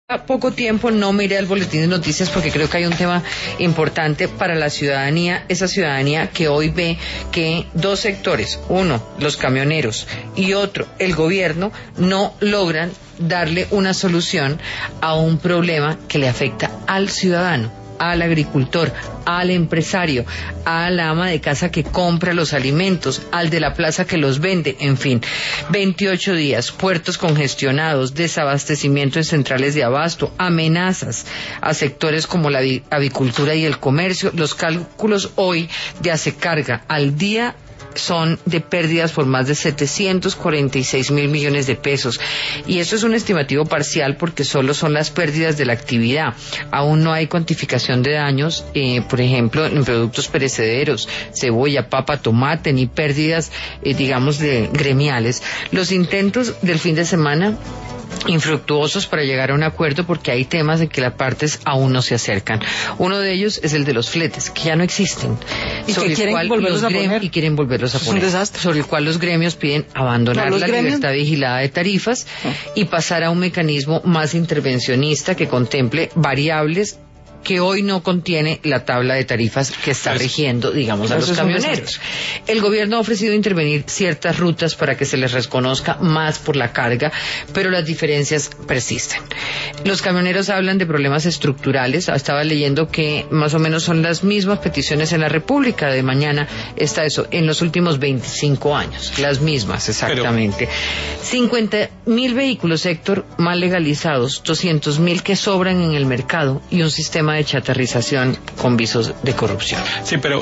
poco tiempo no miré el boletín de noticias porque creo que hay un tema importante para la ciudadanía, esa ciudadanía que hoy ve que dos sectores, uno, los camioneros, y otro, el gobierno, no logran darle una solución a un problema que le afecta al ciudadano, al agricultor, al empresario, a la ama de casa que compra los alimentos, al de la plaza que los vende, en fin. 28 días, puertos congestionados, desabastecimiento en centrales de abasto, amenazas a sectores como la avicultura y el comercio. Los cálculos hoy de Asecarga al día son de pérdidas por más de 746.000 millones de pesos, y eso es un estimativo parcial porque solo son las pérdidas de la actividad. Aún no hay cuantificación de daños, por ejemplo, en productos perecederos, cebolla, papa, tomate, ni pérdidas, digamos, de gremiales. Los intentos del fin de semana infructuosos para llegar a un acuerdo porque hay temas en que las partes aún no se acercan. Uno de ellos es el de los fletes, que ya no existen. Y que quieren volverlos a poner. Y quieren volverlos a poner. Es un desastre. Sobre el cual los gremios piden abandonar la libertad vigilada de tarifas y pasar a un mecanismo más intervencionista que contemple variables que hoy no contiene la tabla de tarifas que está rigiendo, digamos, a los camioneros. El gobierno ha ofrecido intervenir ciertas rutas para que se les reconozca más por la carga, pero las diferencias persisten. Los camioneros hablan de problemas estructurales. Estaba leyendo que más o menos son las mismas peticiones en la República de mañana. Está eso, en los últimos 25 años. Las mismas, exactamente. 50.000 vehículos, Héctor, mal legalizados, 200.000 que sobran en el mercado y un sistema de chatarrización con visos de corrupción. Sí, pero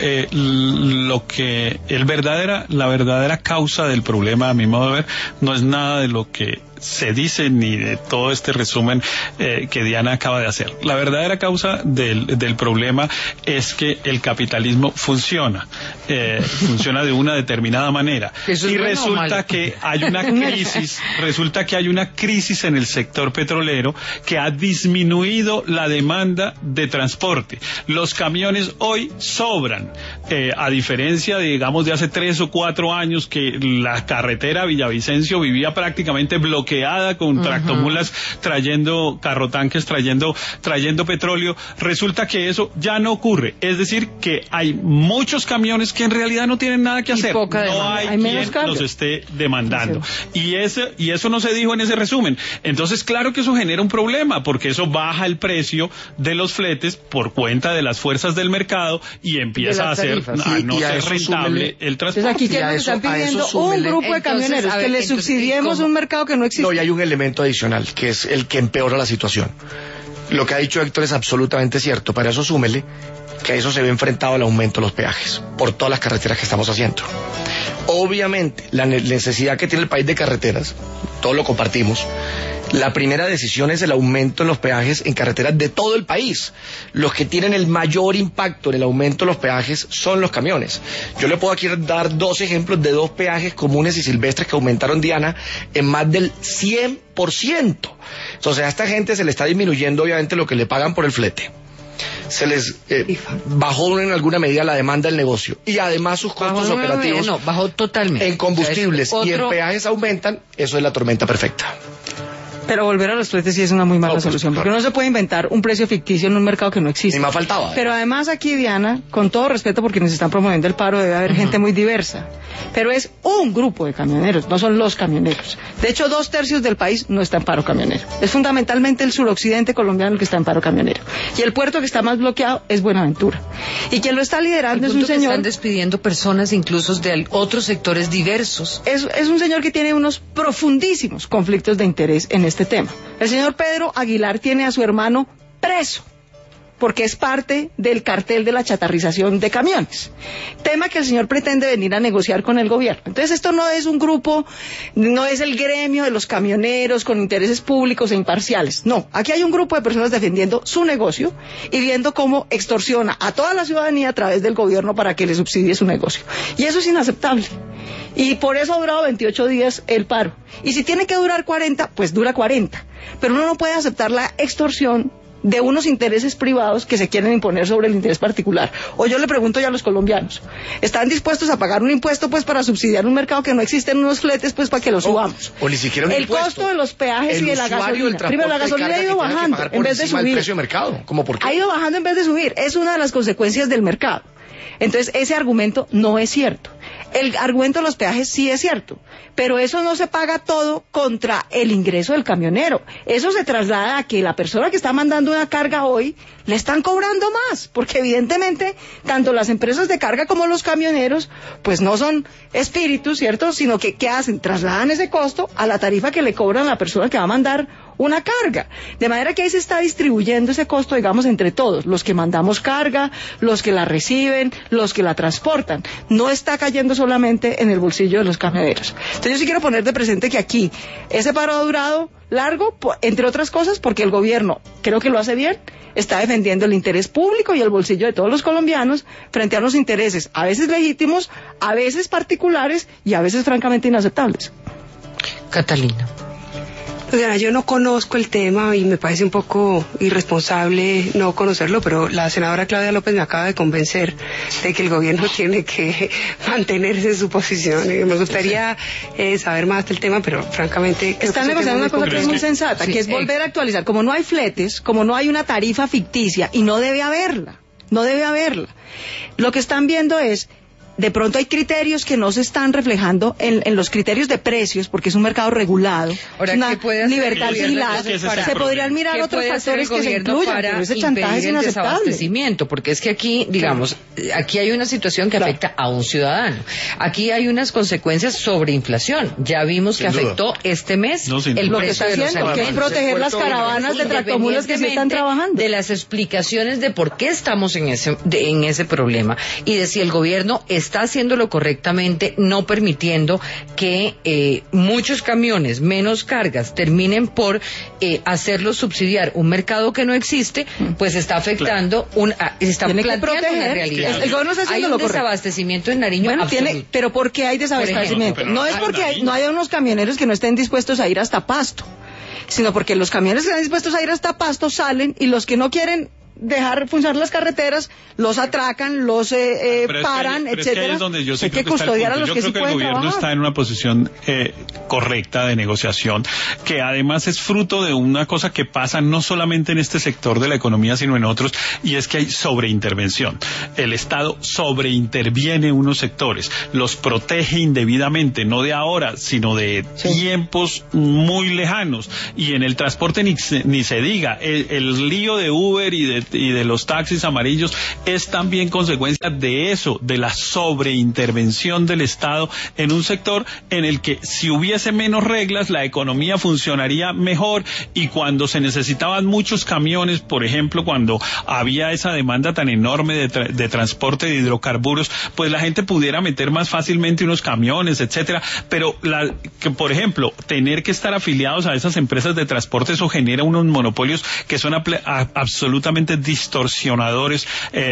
la verdadera causa del problema, a mi modo de ver, no es nada de lo que se dice ni de todo este resumen que Diana acaba de hacer. La verdadera causa del problema es que el capitalismo funciona de una determinada manera y resulta que hay una crisis en el sector petrolero que ha disminuido la demanda de transporte. Los camiones hoy sobran, a diferencia de, digamos, de hace 3 o 4 años que la carretera Villavicencio vivía prácticamente bloqueada con tractomulas trayendo carrotanques, trayendo petróleo. Resulta que eso ya no ocurre. Es decir, que hay muchos camiones que en realidad no tienen nada que hacer. No hay quien los esté demandando. Y eso no se dijo en ese resumen. Entonces, claro que eso genera un problema, porque eso baja el precio de los fletes por cuenta de las fuerzas del mercado y empieza a ser rentable el transporte. Entonces aquí ya nos están pidiendo un grupo de camioneros que le subsidiemos un mercado que no existe. No, y hay un elemento adicional, que es el que empeora la situación. Lo que ha dicho Héctor es absolutamente cierto. Para eso súmele que a eso se ve enfrentado el aumento de los peajes por todas las carreteras que estamos haciendo. Obviamente, la necesidad que tiene el país de carreteras, todos lo compartimos. La primera decisión es el aumento en los peajes en carreteras de todo el país. Los que tienen el mayor impacto en el aumento de los peajes son los camiones. Yo le puedo aquí dar 2 ejemplos de 2 peajes comunes y silvestres que aumentaron, Diana, en más del 100%. Entonces a esta gente se le está disminuyendo obviamente lo que le pagan por el flete. Se les bajó en alguna medida la demanda del negocio y además sus costos operativos bajó totalmente. En combustibles y en peajes aumentan. Eso es la tormenta perfecta. Pero volver a los fletes sí es una muy mala solución, porque no se puede inventar un precio ficticio en un mercado que no existe. Ni más faltaba. Pero además aquí, Diana, con todo respeto por quienes están promoviendo el paro, debe haber gente muy diversa. Pero es un grupo de camioneros, no son los camioneros. De hecho, 2/3 del país no está en paro camionero. Es fundamentalmente el suroccidente colombiano el que está en paro camionero. Y el puerto que está más bloqueado es Buenaventura. Y quien lo está liderando es un señor... Están despidiendo personas incluso de otros sectores diversos. Es un señor que tiene unos profundísimos conflictos de interés en este tema. El señor Pedro Aguilar tiene a su hermano preso porque es parte del cartel de la chatarrización de camiones, tema que el señor pretende venir a negociar con el gobierno. Entonces esto no es un grupo, no es el gremio de los camioneros con intereses públicos e imparciales, no, aquí hay un grupo de personas defendiendo su negocio y viendo cómo extorsiona a toda la ciudadanía a través del gobierno para que le subsidie su negocio, y eso es inaceptable. Y por eso ha durado 28 días el paro. Y si tiene que durar 40, pues dura 40. Pero uno no puede aceptar la extorsión de unos intereses privados que se quieren imponer sobre el interés particular. O yo le pregunto ya a los colombianos, ¿están dispuestos a pagar un impuesto pues para subsidiar un mercado que no existen unos fletes pues para que lo subamos? O ni siquiera un impuesto. El costo de los peajes y de la gasolina. Primero, la gasolina ha ido bajando en vez de subir. Precio de mercado. ¿Cómo por qué? Ha ido bajando en vez de subir. Es una de las consecuencias del mercado. Entonces, ese argumento no es cierto. El argumento de los peajes sí es cierto, pero eso no se paga todo contra el ingreso del camionero. Eso se traslada a que la persona que está mandando una carga hoy le están cobrando más, porque evidentemente tanto las empresas de carga como los camioneros pues no son espíritus, ¿cierto? Sino que ¿qué hacen? Trasladan ese costo a la tarifa que le cobran a la persona que va a mandar una carga. De manera que ahí se está distribuyendo ese costo, digamos, entre todos, los que mandamos carga, los que la reciben, los que la transportan. No está cayendo solamente en el bolsillo de los camioneros. Entonces yo sí quiero poner de presente que aquí ese paro ha durado largo, entre otras cosas, porque el gobierno, creo que lo hace bien, está defendiendo el interés público y el bolsillo de todos los colombianos frente a los intereses, a veces legítimos, a veces particulares y a veces francamente inaceptables. Catalina. O sea, yo no conozco el tema y me parece un poco irresponsable no conocerlo, pero la senadora Claudia López me acaba de convencer de que el gobierno tiene que mantenerse en su posición. Y me gustaría saber más del tema, pero francamente... Están negociando una cosa que es muy sensata, que es volver a actualizar. Como no hay fletes, como no hay una tarifa ficticia, y no debe haberla, lo que están viendo es... De pronto hay criterios que no se están reflejando en los criterios de precios, porque es un mercado regulado, ahora, una libertad vigilada. Se podrían mirar otros factores que se incluyan, pero ese chantaje es inaceptable. Porque es que aquí, digamos, aquí hay una situación que afecta a un ciudadano. Aquí hay unas consecuencias sobre inflación. Ya vimos que afectó este mes el precio de los alimentos. Que es proteger las caravanas de tractomulas que se están trabajando. De las explicaciones de por qué estamos en ese problema y de si el gobierno está haciéndolo correctamente, no permitiendo que muchos camiones, menos cargas, terminen por hacerlos subsidiar un mercado que no existe, pues está afectando, está planteando una realidad. El gobierno está haciendo hay un desabastecimiento en Nariño absoluto. Pero ¿por qué hay desabastecimiento? No es porque no haya unos camioneros que no estén dispuestos a ir hasta Pasto, sino porque los camiones que están dispuestos a ir hasta Pasto salen y los que no quieren dejar funcionar las carreteras, los atracan, los paran, etcétera. Hay que custodiar a los que sí pueden trabajar. Yo creo que el gobierno está en una posición correcta de negociación, que además es fruto de una cosa que pasa no solamente en este sector de la economía, sino en otros, y es que hay sobreintervención. El Estado sobreinterviene unos sectores, los protege indebidamente, no de ahora, sino de tiempos muy lejanos. Y en el transporte ni se diga, el lío de Uber y de los taxis amarillos es también consecuencia de eso, de la sobreintervención del Estado en un sector en el que si hubiese menos reglas la economía funcionaría mejor, y cuando se necesitaban muchos camiones, por ejemplo, cuando había esa demanda tan enorme de transporte de hidrocarburos, pues la gente pudiera meter más fácilmente unos camiones, etcétera, pero que por ejemplo, tener que estar afiliados a esas empresas de transporte, eso genera unos monopolios que son absolutamente distorsionadores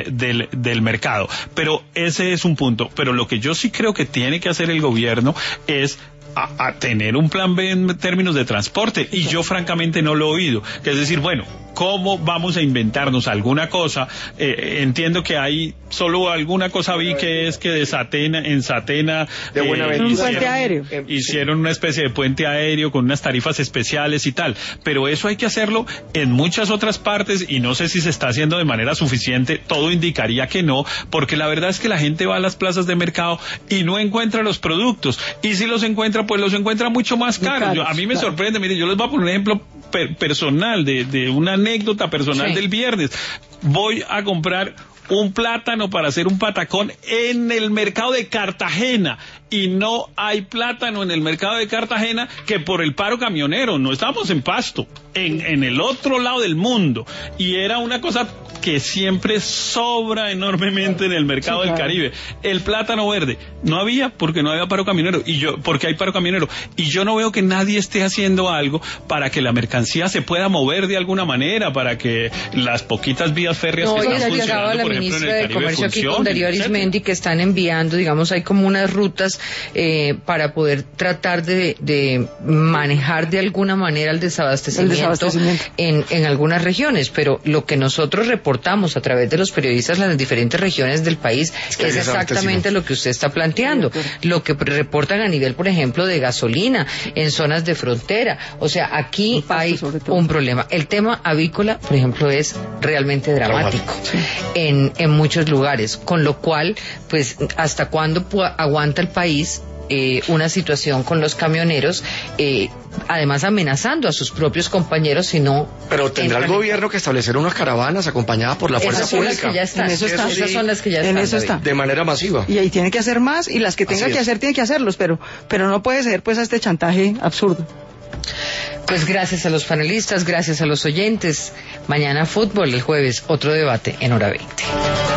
del mercado. Pero ese es un punto. Pero lo que yo sí creo que tiene que hacer el gobierno es a tener un plan B en términos de transporte, y yo francamente no lo he oído. Es decir, bueno, ¿cómo vamos a inventarnos alguna cosa? Entiendo que hay solo alguna cosa, vi que es que en Satena de Buenaventura, un puente aéreo. Hicieron una especie de puente aéreo con unas tarifas especiales y tal, pero eso hay que hacerlo en muchas otras partes, y no sé si se está haciendo de manera suficiente. Todo indicaría que no, porque la verdad es que la gente va a las plazas de mercado y no encuentra los productos, y si los encuentra, pues los encuentra mucho más caros. A mí me sorprende, mire, yo les voy a poner un ejemplo personal, de una anécdota personal del viernes. Voy a comprar un plátano para hacer un patacón en el mercado de Cartagena, y no hay plátano en el mercado de Cartagena, que por el paro camionero. No estamos en Pasto, en el otro lado del mundo, y era una cosa que siempre sobra enormemente en el mercado del Caribe. El plátano verde no había, porque no había paro camionero, porque hay paro camionero, y yo no veo que nadie esté haciendo algo para que la mercancía se pueda mover de alguna manera, para que las poquitas vías vías férreas No, que ya están llegaba funcionando, la por ejemplo, en el ministra de Caribe Comercio aquí con funcionen, Darío etcétera. Arismendi, que están enviando, digamos, hay como unas rutas para poder tratar de manejar de alguna manera el desabastecimiento, en algunas regiones, pero lo que nosotros reportamos a través de los periodistas en las diferentes regiones del país es exactamente lo que usted está planteando, lo que reportan a nivel, por ejemplo, de gasolina en zonas de frontera. O sea, aquí hay un problema. El tema avícola, por ejemplo, es realmente dramático en muchos lugares, con lo cual, pues, ¿hasta cuándo aguanta el país una situación con los camioneros, además amenazando a sus propios compañeros si no... Pero tendrá el gobierno que establecer unas caravanas acompañadas por la fuerza pública. Esas son las que ya están. De manera masiva. Y ahí tiene que hacer más, y las que tenga que hacer, tiene que hacerlos, pero no puede ser pues a este chantaje absurdo. Pues gracias a los panelistas, gracias a los oyentes. Mañana fútbol, el jueves otro debate en Hora 20.